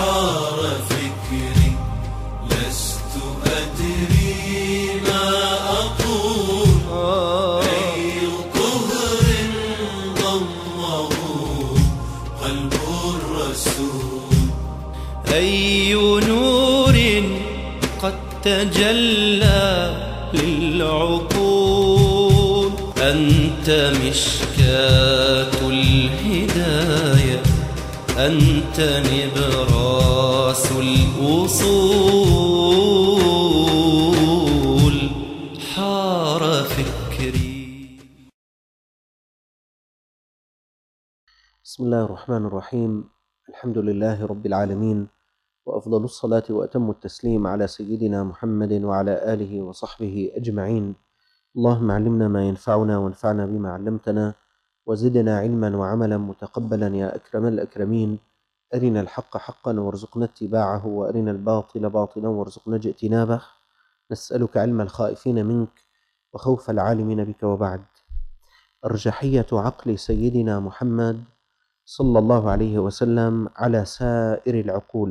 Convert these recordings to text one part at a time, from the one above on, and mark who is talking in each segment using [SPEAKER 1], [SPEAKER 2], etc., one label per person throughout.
[SPEAKER 1] حار فكري لست أدري ما أقول. أي طهر ضمه قلب الرسول، أي نور قد تجلى للعقول. أنت مشكاة الهداية، أنت نبراس الوصول. حار فكري.
[SPEAKER 2] بسم الله الرحمن الرحيم. الحمد لله رب العالمين، وأفضل الصلاة وأتم التسليم على سيدنا محمد وعلى آله وصحبه أجمعين. اللهم علمنا ما ينفعنا وانفعنا بما علمتنا، وزدنا علما وعملا متقبلا يا أكرم الأكرمين. أرنا الحق حقا وارزقنا اتباعه، وأرنا الباطل باطلا وارزقنا اجتنابه. نسألك علم الخائفين منك وخوف العالمين بك. وبعد، أرجحية عقل سيدنا محمد صلى الله عليه وسلم على سائر العقول.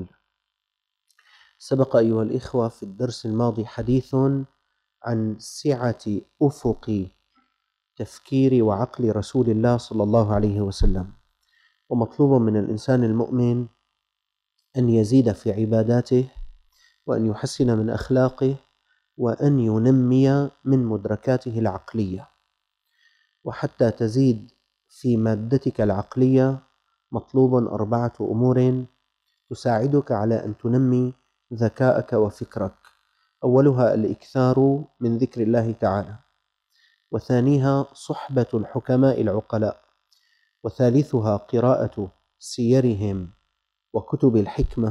[SPEAKER 2] سبق أيها الإخوة في الدرس الماضي حديث عن سعة أفق تفكير وعقل رسول الله صلى الله عليه وسلم، ومطلوب من الإنسان المؤمن أن يزيد في عباداته، وأن يحسن من أخلاقه، وأن ينمي من مدركاته العقلية. وحتى تزيد في مادتك العقلية مطلوب 4 أمور تساعدك على أن تنمي ذكاءك وفكرك. أولها الإكثار من ذكر الله تعالى، وثانيها صحبة الحكماء العقلاء، وثالثها قراءة سيرهم وكتب الحكمة،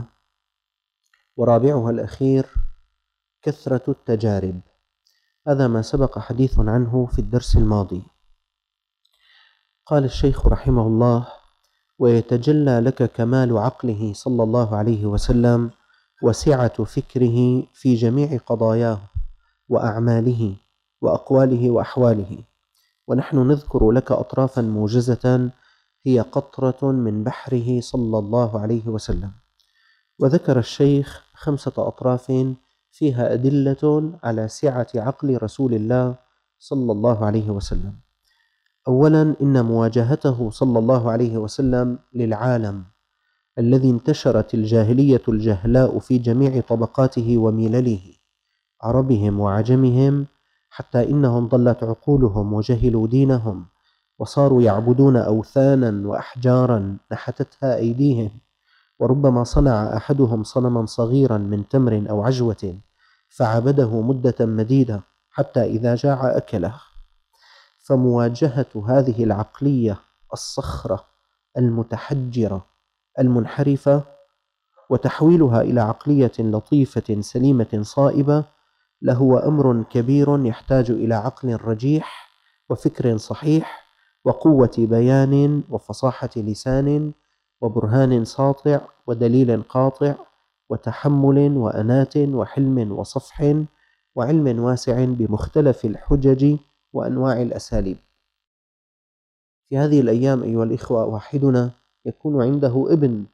[SPEAKER 2] ورابعها الأخير كثرة التجارب. هذا ما سبق حديث عنه في الدرس الماضي. قال الشيخ رحمه الله: ويتجلى لك كمال عقله صلى الله عليه وسلم وسعة فكره في جميع قضاياه وأعماله وأقواله وأحواله. ونحن نذكر لك أطرافا موجزة هي قطرة من بحره صلى الله عليه وسلم. وذكر الشيخ 5 أطراف فيها أدلة على سعة عقل رسول الله صلى الله عليه وسلم. أولا، إن مواجهته صلى الله عليه وسلم للعالم الذي انتشرت الجاهلية الجهلاء في جميع طبقاته وملله، عربهم وعجمهم، حتى إنهم ضلت عقولهم وجهلوا دينهم، وصاروا يعبدون أوثانا وأحجارا نحتتها أيديهم، وربما صنع أحدهم صنما صغيرا من تمر أو عجوة فعبده مدة مديدة حتى إذا جاع أكله. فمواجهة هذه العقلية الصخرة المتحجرة المنحرفة وتحويلها إلى عقلية لطيفة سليمة صائبة لهو أمر كبير يحتاج إلى عقل رجيح وفكر صحيح وقوة بيان وفصاحة لسان وبرهان ساطع ودليل قاطع وتحمل وأنات وحلم وصفح وعلم واسع بمختلف الحجج وأنواع الأساليب. في هذه الأيام أيها الإخوة، واحدنا يكون عنده ابن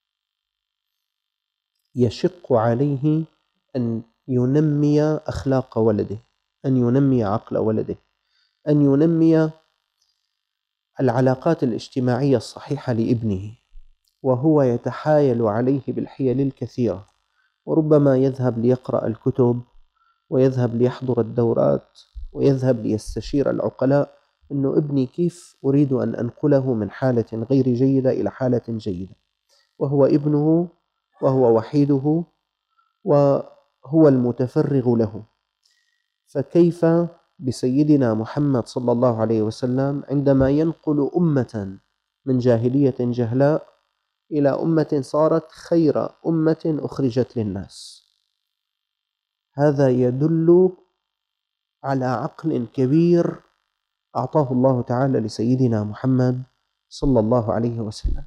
[SPEAKER 2] يشق عليه أن ينمي أخلاق ولده، أن ينمي عقل ولده، أن ينمي العلاقات الاجتماعية الصحيحة لابنه، وهو يتحايل عليه بالحيل الكثيرة، وربما يذهب ليقرأ الكتب، ويذهب ليحضر الدورات، ويذهب ليستشير العقلاء، أنه ابني كيف أريد أن أنقله من حالة غير جيدة إلى حالة جيدة، وهو ابنه وهو وحيده وهو المتفرغ له. فكيف بسيدنا محمد صلى الله عليه وسلم عندما ينقل أمة من جاهلية جهلاء إلى أمة صارت خير أمة أخرجت للناس؟ هذا يدل على عقل كبير أعطاه الله تعالى لسيدنا محمد صلى الله عليه وسلم.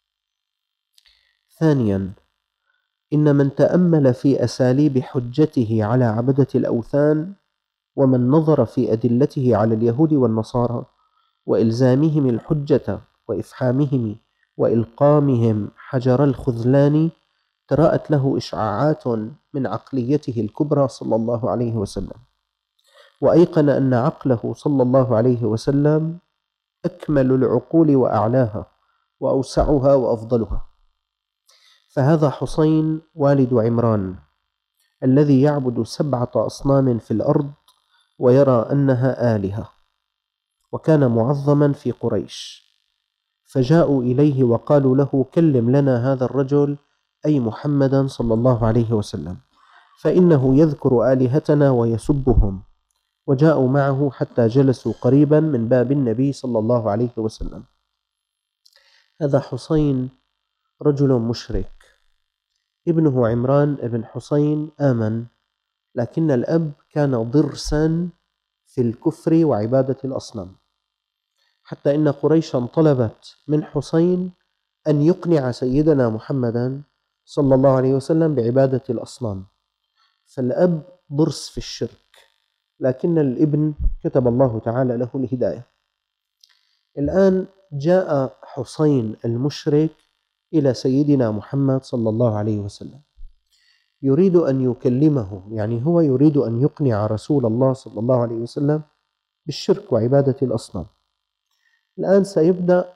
[SPEAKER 2] ثانيا، إن من تأمل في أساليب حجته على عبدة الأوثان، ومن نظر في أدلته على اليهود والنصارى وإلزامهم الحجة وإفحامهم وإلقامهم حجر الخذلان، تراءت له إشعاعات من عقليته الكبرى صلى الله عليه وسلم، وأيقن أن عقله صلى الله عليه وسلم أكمل العقول وأعلاها وأوسعها وأفضلها. فهذا حسين والد عمران الذي يعبد 7 أصنام في الأرض ويرى أنها آلهة، وكان معظما في قريش، فجاءوا إليه وقالوا له: كلم لنا هذا الرجل، أي محمدا صلى الله عليه وسلم، فإنه يذكر آلهتنا ويسبهم. وجاءوا معه حتى جلسوا قريبا من باب النبي صلى الله عليه وسلم. هذا حسين رجل مشرك، ابنه عمران ابن حسين آمن، لكن الأب كان ضرسا في الكفر وعبادة الأصنام، حتى إن قريشا طلبت من حسين أن يقنع سيدنا محمدا صلى الله عليه وسلم بعبادة الأصنام. فالأب ضرس في الشرك، لكن الابن كتب الله تعالى له الهداية. الآن جاء حسين المشرك إلى سيدنا محمد صلى الله عليه وسلم، يريد أن يكلمه، يعني هو يريد أن يقنع رسول الله صلى الله عليه وسلم بالشرك وعبادة الأصنام. الآن سيبدأ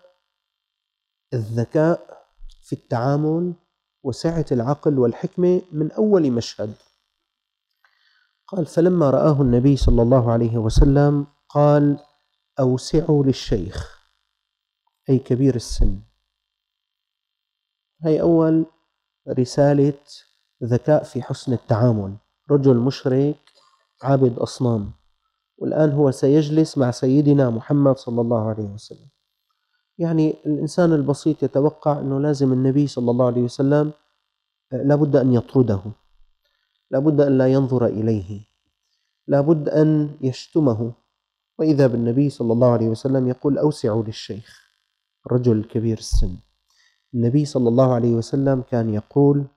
[SPEAKER 2] الذكاء في التعامل وسعة العقل والحكمة من أول مشهد. قال: فلما رآه النبي صلى الله عليه وسلم قال: أوسعوا للشيخ، أي كبير السن. هي أول رسالة ذكاء في حسن التعامل. رجل مشرك عابد أصنام، والآن هو سيجلس مع سيدنا محمد صلى الله عليه وسلم. يعني الإنسان البسيط يتوقع أنه لازم النبي صلى الله عليه وسلم لابد أن يطرده، لابد أن لا ينظر إليه، لابد أن يشتمه، وإذا بالنبي صلى الله عليه وسلم يقول: أوسعوا للشيخ، الرجل الكبير السن. النبي صلى الله عليه وسلم كان يقول: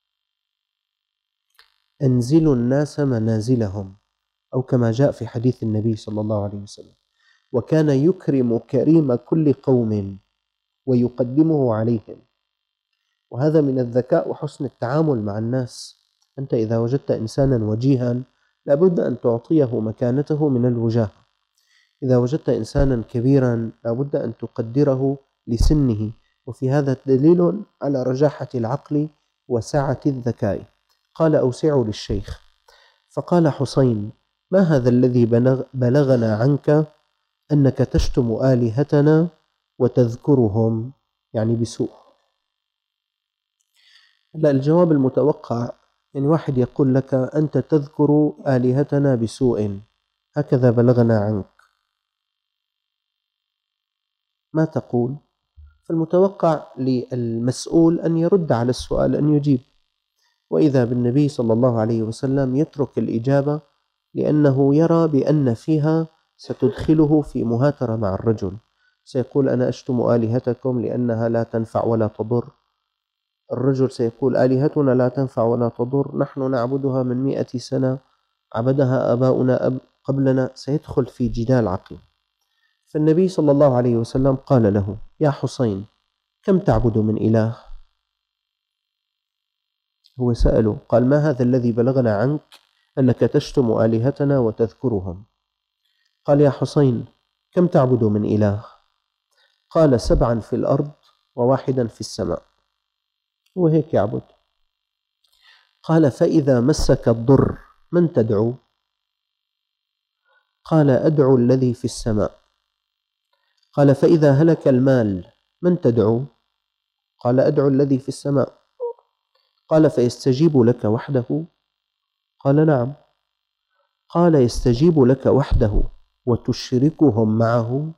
[SPEAKER 2] أنزلوا الناس منازلهم، أو كما جاء في حديث النبي صلى الله عليه وسلم. وكان يكرم كريم كل قوم ويقدمه عليهم. وهذا من الذكاء وحسن التعامل مع الناس. أنت إذا وجدت إنسانا وجيها لابد أن تعطيه مكانته من الوجاهة. إذا وجدت إنسانا كبيرا لابد أن تقدره لسنه، وفي هذا دليل على رجاحة العقل وسعة الذكاء. قال: أوسعوا للشيخ. فقال حسين: ما هذا الذي بلغنا عنك أنك تشتم آلهتنا وتذكرهم، يعني بسوء؟ لا، الجواب المتوقع يعني واحد يقول لك: أنت تذكر آلهتنا بسوء، هكذا بلغنا عنك، ما تقول؟ فالمتوقع للمسؤول أن يرد على السؤال، أن يجيب. وإذا بالنبي صلى الله عليه وسلم يترك الإجابة، لأنه يرى بأن فيها ستدخله في مهاترة مع الرجل. سيقول: أنا أشتم آلهتكم لأنها لا تنفع ولا تضر. الرجل سيقول: آلهتنا لا تنفع ولا تضر، نحن نعبدها من 100 سنة، عبدها آباؤنا قبلنا. سيدخل في جدال عقيم. فالنبي صلى الله عليه وسلم قال له: يا حسين، كم تعبد من إله؟ هو سأله، قال: ما هذا الذي بلغنا عنك أنك تشتم آلهتنا وتذكرهم؟ قال: يا حسين، كم تعبد من إله؟ قال: 7 في الأرض و1 في السماء. هو هيك يعبد. قال: فإذا مسك الضر من تدعو؟ قال: أدعو الذي في السماء. قال: فإذا هلك المال من تدعو؟ قال: أدعو الذي في السماء. قال: فيستجيب لك وحده؟ قال: نعم. قال: يستجيب لك وحده وتشركهم معه؟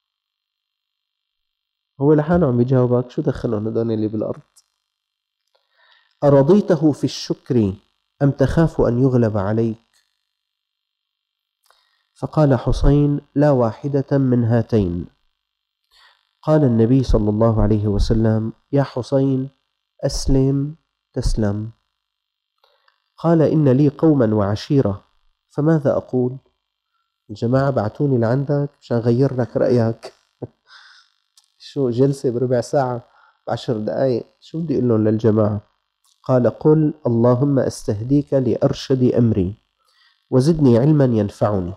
[SPEAKER 2] هو لحاله عم بيجاوبك، شو دخلهم هذول اللي بالأرض؟ أرضيته في الشكر أم تخاف أن يغلب عليك؟ فقال حسين: لا واحدة من هاتين. قال النبي صلى الله عليه وسلم: يا حسين، أسلم تسلم. قال: إن لي قوما وعشيرة، فماذا أقول؟ الجماعة بعتوني لعندك مشان أغير لك رأيك. شو جلسة بربع ساعة ب10 دقائق، شو بدي أقول لهم للجماعة؟ قال قل اللهم أستهديك لأرشد أمري وزدني علما ينفعني.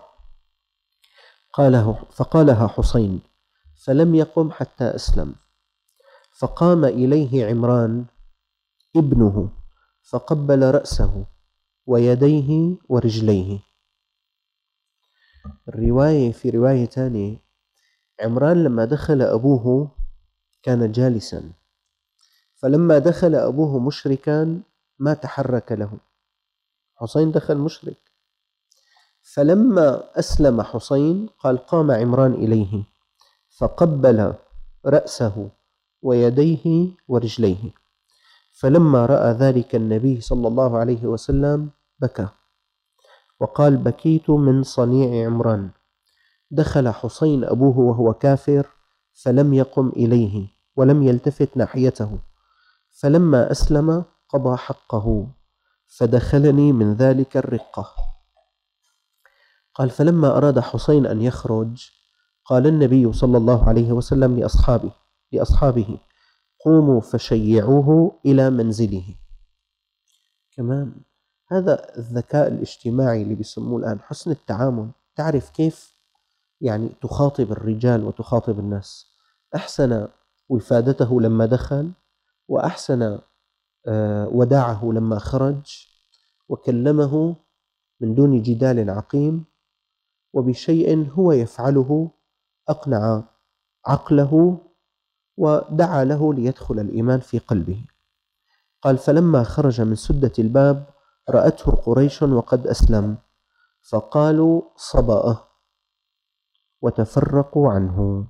[SPEAKER 2] فقالها حسين فلم يقم حتى أسلم، فقام إليه عمران ابنه فقبل رأسه ويديه ورجليه. في رواية ثانية عمران لما دخل أبوه كان جالسا، فلما دخل أبوه مشركا ما تحرك له. حسين دخل مشرك، فلما أسلم حسين قال قام عمران إليه فقبل رأسه ويديه ورجليه، فلما رأى ذلك النبي صلى الله عليه وسلم بكى وقال بكيت من صنيع عمران. دخل حسين أبوه وهو كافر فلم يقم إليه ولم يلتفت ناحيته، فلما أسلم قضى حقه فدخلني من ذلك الرقة. قال فلما أراد حسين أن يخرج قال النبي صلى الله عليه وسلم لأصحابه قوموا فشيعوه إلى منزله. كمان هذا الذكاء الاجتماعي اللي بيسموه الآن حسن التعامل، تعرف كيف يعني تخاطب الرجال وتخاطب الناس. أحسن وفادته لما دخل، وأحسن وداعه لما خرج، وكلمه من دون جدال عقيم وبشيء هو يفعله أقنع عقله ودعا له ليدخل الإيمان في قلبه. قال فلما خرج من سدة الباب رأته قريش وقد أسلم فقالوا صبأه وتفرقوا عنه.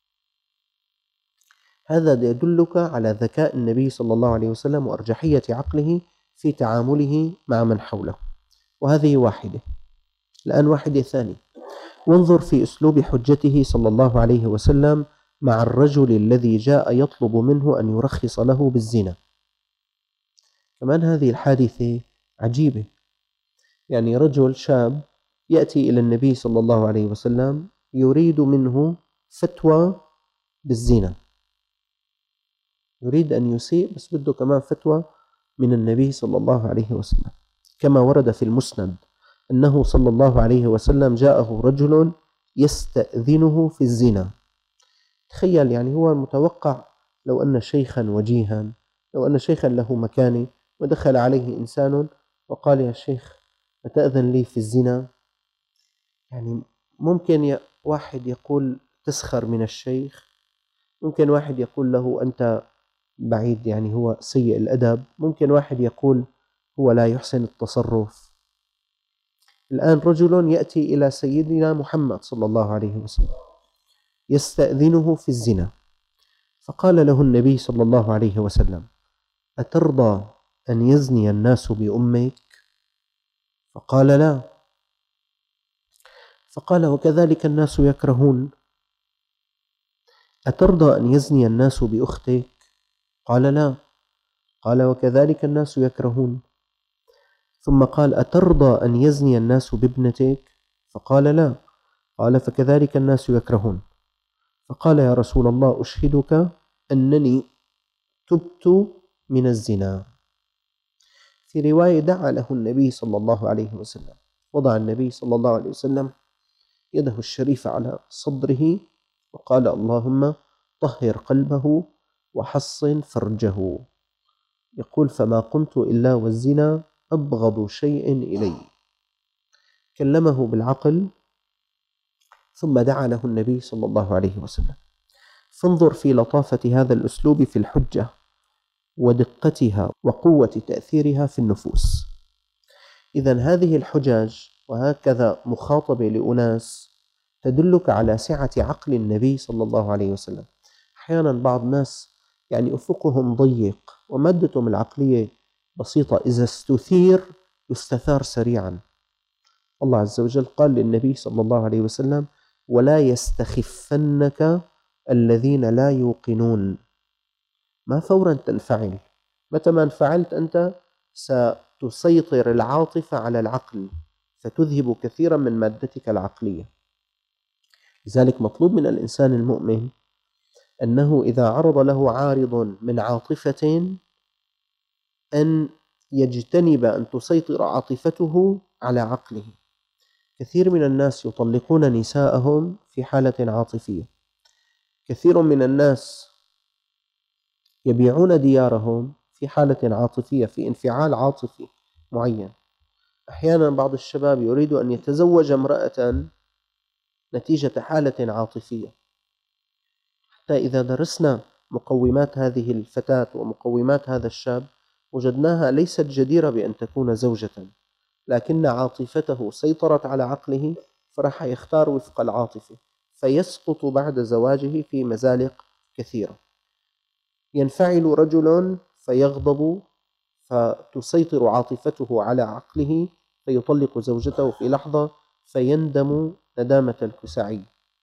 [SPEAKER 2] هذا يدلك على ذكاء النبي صلى الله عليه وسلم وأرجحية عقله في تعامله مع من حوله. وهذه واحدة. الآن واحدة ثانية، وانظر في أسلوب حجته صلى الله عليه وسلم مع الرجل الذي جاء يطلب منه أن يرخص له بالزنا. كمان هذه الحادثة عجيبة، يعني رجل شاب يأتي إلى النبي صلى الله عليه وسلم يريد منه فتوى بالزنا، يريد أن يسيء بس بده كمان فتوى من النبي صلى الله عليه وسلم. كما ورد في المسند أنه صلى الله عليه وسلم جاءه رجل يستأذنه في الزنا. تخيل، يعني هو المتوقع لو أن شيخا وجيها، لو أن شيخا له مكانة ودخل عليه إنسان وقال يا شيخ أتأذن لي في الزنا، يعني ممكن واحد يقول تسخر من الشيخ، ممكن واحد يقول له أنت بعيد، يعني هو سيء الأدب، ممكن واحد يقول هو لا يحسن التصرف. الآن رجل يأتي إلى سيدنا محمد صلى الله عليه وسلم يستأذنه في الزنا، فقال له النبي صلى الله عليه وسلم أترضى أن يزني الناس بأمك؟ فقال لا. فقال وكذلك الناس يكرهون. أترضى أن يزني الناس بأختك؟ قال لا. قال وكذلك الناس يكرهون. ثم قال أترضى أن يزني الناس بابنتك؟ فقال لا. قال فكذلك الناس يكرهون. فقال يا رسول الله أشهدك أنني تبت من الزنا. في رواية دعا له النبي صلى الله عليه وسلم، وضع النبي صلى الله عليه وسلم يده الشريفة على صدره وقال اللهم طهر قلبه وحصن فرجه. يقول فما قمت إلا والزنا أبغض شيء إلي. كلمه بالعقل ثم دعا له النبي صلى الله عليه وسلم. فانظر في لطافة هذا الأسلوب في الحجة ودقتها وقوة تأثيرها في النفوس. إذن هذه الحجج وهكذا مخاطبة لأناس تدلك على سعة عقل النبي صلى الله عليه وسلم. أحيانا بعض الناس يعني أفقهم ضيق ومادتهم العقلية بسيطة، إذا استثير يستثار سريعا. الله عز وجل قال للنبي صلى الله عليه وسلم ولا يستخفنك الذين لا يوقنون. ما فورا تنفعل، متى ما انفعلت أنت ستسيطر العاطفة على العقل فتذهب كثيرا من مادتك العقلية. لذلك مطلوب من الإنسان المؤمن أنه إذا عرض له عارض من عاطفة أن يجتنب أن تسيطر عاطفته على عقله. كثير من الناس يطلقون نساءهم في حالة عاطفية، كثير من الناس يبيعون ديارهم في حالة عاطفية، في انفعال عاطفي معين. أحيانا بعض الشباب يريد أن يتزوج امرأة نتيجة حالة عاطفية، حتى إذا درسنا مقومات هذه الفتاة ومقومات هذا الشاب وجدناها ليست جديرة بأن تكون زوجة، لكن عاطفته سيطرت على عقله فراح يختار وفق العاطفة، فيسقط بعد زواجه في مزالق كثيرة. ينفعل رجل فيغضب فتسيطر عاطفته على عقله فيطلق زوجته في لحظة فيندم ندامة الكسعي.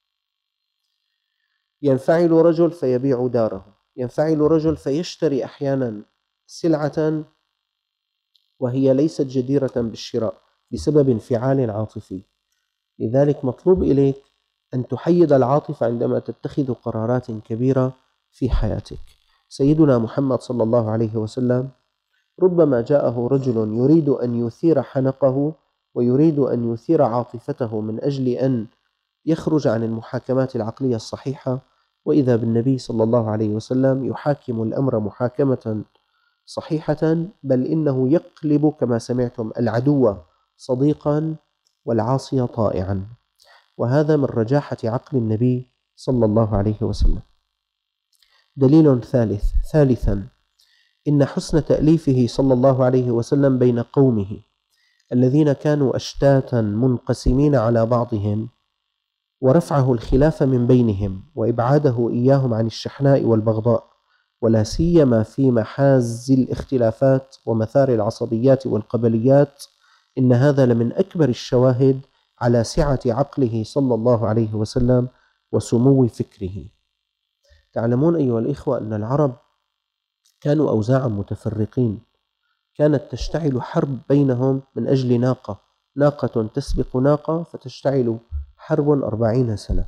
[SPEAKER 2] ينفعل رجل فيبيع داره، ينفعل رجل فيشتري أحيانا سلعة وهي ليست جديرة بالشراء بسبب انفعال عاطفي. لذلك مطلوب إليك أن تحيد العاطفة عندما تتخذ قرارات كبيرة في حياتك. سيدنا محمد صلى الله عليه وسلم ربما جاءه رجل يريد أن يثير حنقه ويريد أن يثير عاطفته من أجل أن يخرج عن المحاكمات العقلية الصحيحة، وإذا بالنبي صلى الله عليه وسلم يحاكم الأمر محاكمة صحيحة، بل إنه يقلب كما سمعتم العدو صديقا والعاصي طائعا. وهذا من رجاحة عقل النبي صلى الله عليه وسلم. دليل ثالثا إن حسن تأليفه صلى الله عليه وسلم بين قومه الذين كانوا أشتاتا منقسمين على بعضهم، ورفعه الخلاف من بينهم وإبعاده إياهم عن الشحناء والبغضاء، ولا سيما في محاز الاختلافات ومثار العصبيات والقبليات. إن هذا لمن أكبر الشواهد على سعة عقله صلى الله عليه وسلم وسمو فكره. تعلمون أيها الإخوة أن العرب كانوا أوزاعا متفرقين، كانت تشتعل حرب بينهم من أجل ناقة تسبق ناقة فتشتعل حرب 40 سنة.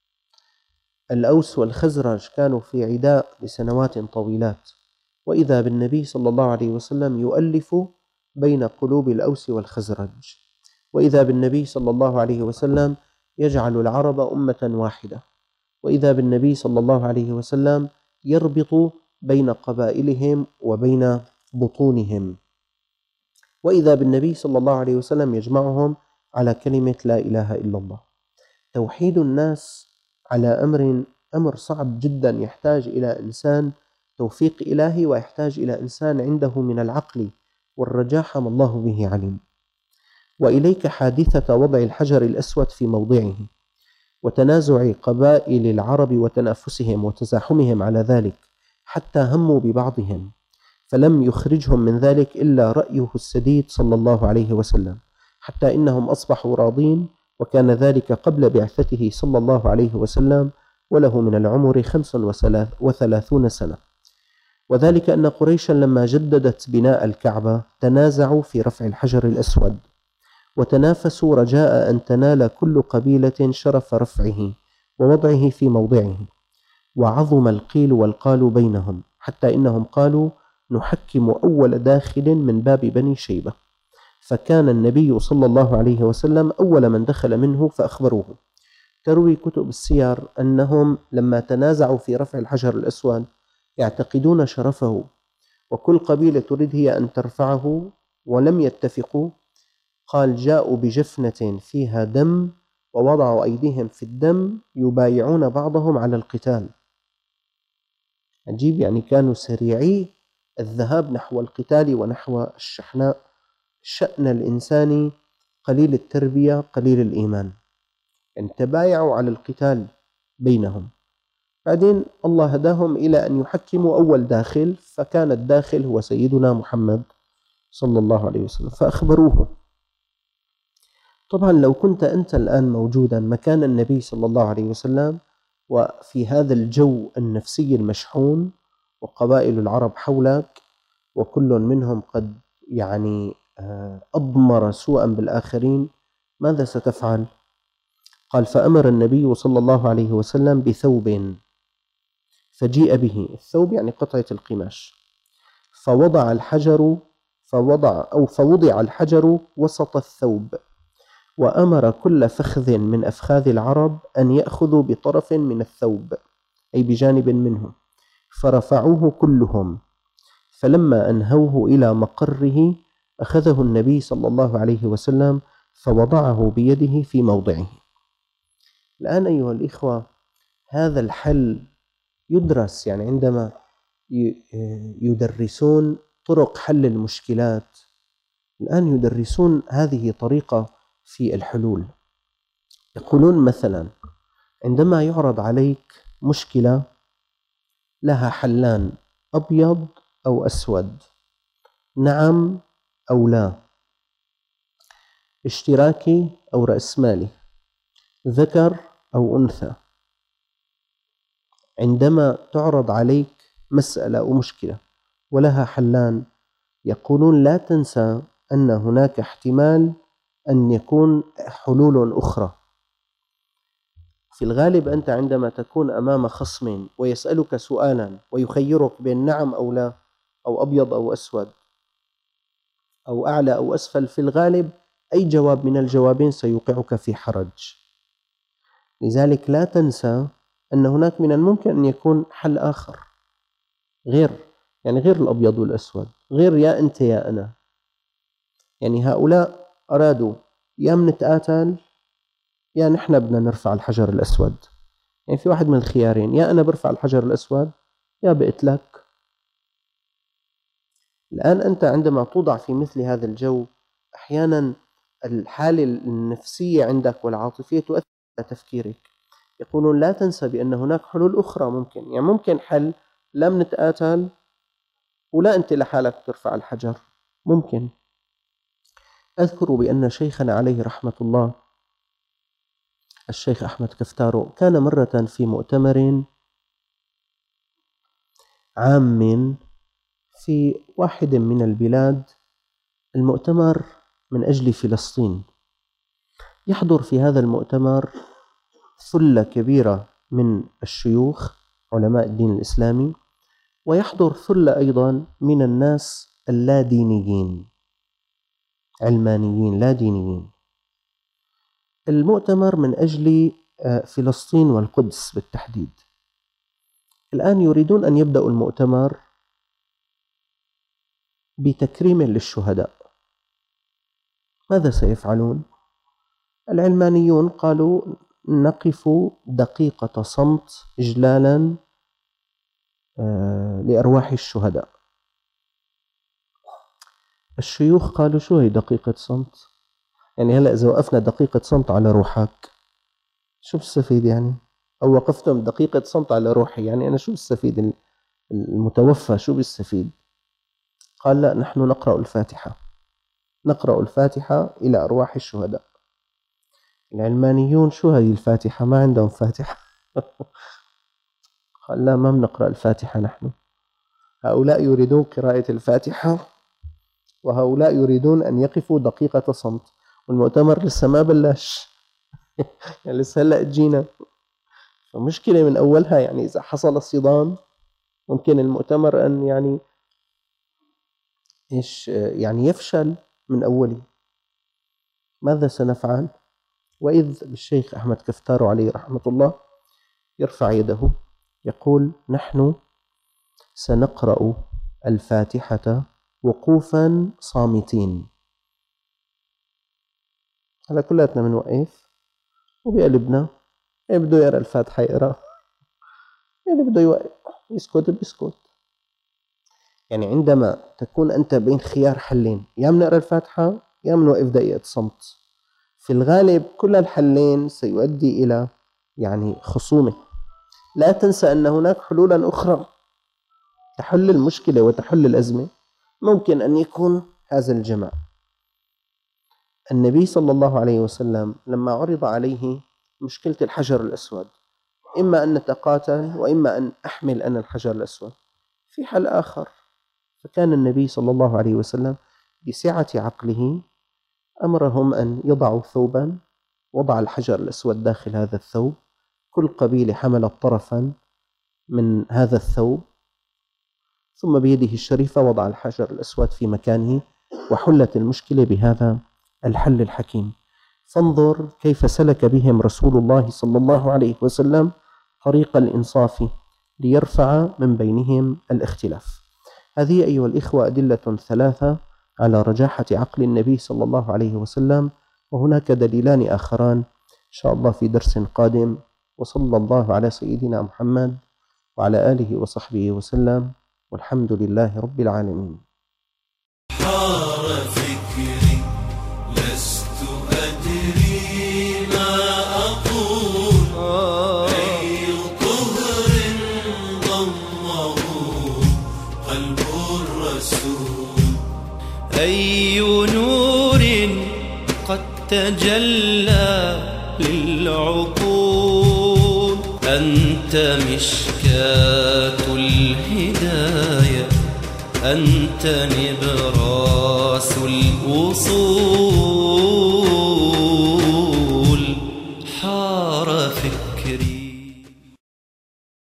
[SPEAKER 2] الأوس والخزرج كانوا في عداء لسنوات طويلات، وإذا بالنبي صلى الله عليه وسلم يؤلف بين قلوب الأوس والخزرج، وإذا بالنبي صلى الله عليه وسلم يجعل العرب أمة واحدة، وإذا بالنبي صلى الله عليه وسلم يربط بين قبائلهم وبين بطونهم، وإذا بالنبي صلى الله عليه وسلم يجمعهم على كلمة لا إله إلا الله. توحيد الناس على أمر صعب جدا، يحتاج إلى إنسان توفيق إلهي، ويحتاج إلى إنسان عنده من العقل والرجاحة ما الله به عليم. وإليك حادثة وضع الحجر الأسود في موضعه وتنازع قبائل العرب وتنافسهم وتزاحمهم على ذلك، حتى هموا ببعضهم فلم يخرجهم من ذلك إلا رأيه السديد صلى الله عليه وسلم، حتى إنهم أصبحوا راضين، وكان ذلك قبل بعثته صلى الله عليه وسلم وله من العمر 35 سنة. وذلك أن قريشا لما جددت بناء الكعبة تنازعوا في رفع الحجر الأسود، وتنافسوا رجاء أن تنال كل قبيلة شرف رفعه ووضعه في موضعه، وعظم القيل والقال بينهم، حتى إنهم قالوا نحكم أول داخل من باب بني شيبة، فكان النبي صلى الله عليه وسلم أول من دخل منه فأخبروه. تروي كتب السير أنهم لما تنازعوا في رفع الحجر الأسود يعتقدون شرفه، وكل قبيلة تريد هي أن ترفعه ولم يتفقوا. قال جاءوا بجفنة فيها دم ووضعوا أيديهم في الدم يبايعون بعضهم على القتال. عجيب، يعني كانوا سريعي الذهاب نحو القتال ونحو الشحناء. شأن الإنسان قليل التربية قليل الإيمان، يعني تبايعوا على القتال بينهم. بعدين الله هداهم إلى أن يحكموا أول داخل، فكان الداخل هو سيدنا محمد صلى الله عليه وسلم، فأخبروه. طبعا لو كنت أنت الآن موجودا مكان النبي صلى الله عليه وسلم وفي هذا الجو النفسي المشحون وقبائل العرب حولك وكل منهم قد أضمر سوءا بالآخرين، ماذا ستفعل؟ قال فأمر النبي صلى الله عليه وسلم بثوب فجيء به. الثوب يعني قطعة القماش. فوضع الحجر وسط الثوب، وأمر كل فخذ من أفخاذ العرب أن يأخذوا بطرف من الثوب، أي بجانب منه، فرفعوه كلهم، فلما أنهوه إلى مقره أخذه النبي صلى الله عليه وسلم فوضعه بيده في موضعه. الآن أيها الإخوة، هذا الحل يدرس، يعني عندما يدرسون طرق حل المشكلات، الآن يدرسون هذه طريقة في الحلول. يقولون مثلا عندما يعرض عليك مشكلة لها حلان، أبيض أو أسود، نعم أو لا، اشتراكي أو رأسمالي، ذكر أو أنثى، عندما تعرض عليك مسألة أو مشكلة ولها حلان، يقولون لا تنسى أن هناك احتمال أن يكون حلول أخرى. في الغالب أنت عندما تكون أمام خصم ويسألك سؤالا ويخيرك بين نعم أو لا، أو أبيض أو أسود، أو أعلى أو أسفل، في الغالب أي جواب من الجوابين سيوقعك في حرج. لذلك لا تنسى أن هناك من الممكن أن يكون حل آخر، غير الأبيض والأسود، غير يا أنت يا أنا. يعني هؤلاء أرادوا يا منتقاتل يا نحن بدنا نرفع الحجر الأسود. يعني في واحد من الخيارين، يا أنا برفع الحجر الأسود يا بقتلك. الآن أنت عندما توضع في مثل هذا الجو، أحيانا الحالة النفسية عندك والعاطفية تؤثر على تفكيرك. يقولون لا تنسى بأن هناك حلول أخرى ممكن، يعني ممكن حل لا منتقاتل ولا أنت لحالك ترفع الحجر، ممكن. أذكر بأن شيخنا عليه رحمة الله الشيخ أحمد كفتارو كان مرة في مؤتمر عام في واحد من البلاد، المؤتمر من أجل فلسطين. يحضر في هذا المؤتمر ثلة كبيرة من الشيوخ علماء الدين الإسلامي، ويحضر ثلة أيضا من الناس اللادينيين، علمانيين لا دينيين. المؤتمر من أجل فلسطين والقدس بالتحديد. الآن يريدون أن يبدأوا المؤتمر بتكريم للشهداء. ماذا سيفعلون؟ العلمانيون قالوا نقف دقيقة صمت إجلالا لأرواح الشهداء. الشيوخ قالوا شو هي دقيقة صمت؟ يعني هلأ إذا وقفنا دقيقة صمت على روحك شو بستفيد يعني؟ أو وقفتم دقيقة صمت على روحي، يعني أنا شو بستفيد؟ المتوفى شو بيستفيد؟ قال لا، نحن نقرأ الفاتحة إلى أرواح الشهداء. العلمانيون شو هذه الفاتحة؟ ما عندهم فاتحة. قال لا، ما بنقرأ الفاتحة نحن. هؤلاء يريدون قراءة الفاتحة وهؤلاء يريدون أن يقفوا دقيقة صمت، والمؤتمر لسه ما بلش. يعني لسه هلأ جينا، فمشكلة من أولها. يعني إذا حصل صدام ممكن المؤتمر أن يعني يفشل من أوله. ماذا سنفعل؟ وإذ بالشيخ أحمد كفتارو عليه رحمة الله يرفع يده يقول نحن سنقرأ الفاتحة وقوفا صامتين. هلا كلاتنا بنوقف وبقلبنا، اللي بده يقرأ الفاتحة يقرأ، اللي بده يوقف يسكت بيسكت. يعني عندما تكون أنت بين خيار حلين، يا بنقرأ الفاتحة يا بنوقف دقيقة صمت، في الغالب كل الحلين سيؤدي إلى يعني خصومة. لا تنسى أن هناك حلولا أخرى تحل المشكلة وتحل الأزمة. ممكن أن يكون هذا الجمع. النبي صلى الله عليه وسلم لما عرض عليه مشكلة الحجر الأسود، إما أن نتقاتل وإما أن أحمل أنا الحجر الأسود، في حل آخر. فكان النبي صلى الله عليه وسلم بسعة عقله أمرهم أن يضعوا ثوبا، وضع الحجر الأسود داخل هذا الثوب، كل قبيلة حملت طرفا من هذا الثوب، ثم بيده الشريفة وضع الحجر الأسود في مكانه وحلت المشكلة بهذا الحل الحكيم. فانظر كيف سلك بهم رسول الله صلى الله عليه وسلم طريق الإنصاف ليرفع من بينهم الاختلاف. هذه أيها الإخوة أدلة ثلاثة على رجاحة عقل النبي صلى الله عليه وسلم، وهناك دليلان آخران إن شاء الله في درس قادم. وصلى الله على سيدنا محمد وعلى آله وصحبه وسلم، والحمد لله رب العالمين.
[SPEAKER 1] حار فكري لست أدري ما أقول، أي طهر ضمه قلب الرسول، أي نور قد تجلى للعقول، أنت مشكاة الهداية، أنت نبراس الوصول. حار فكري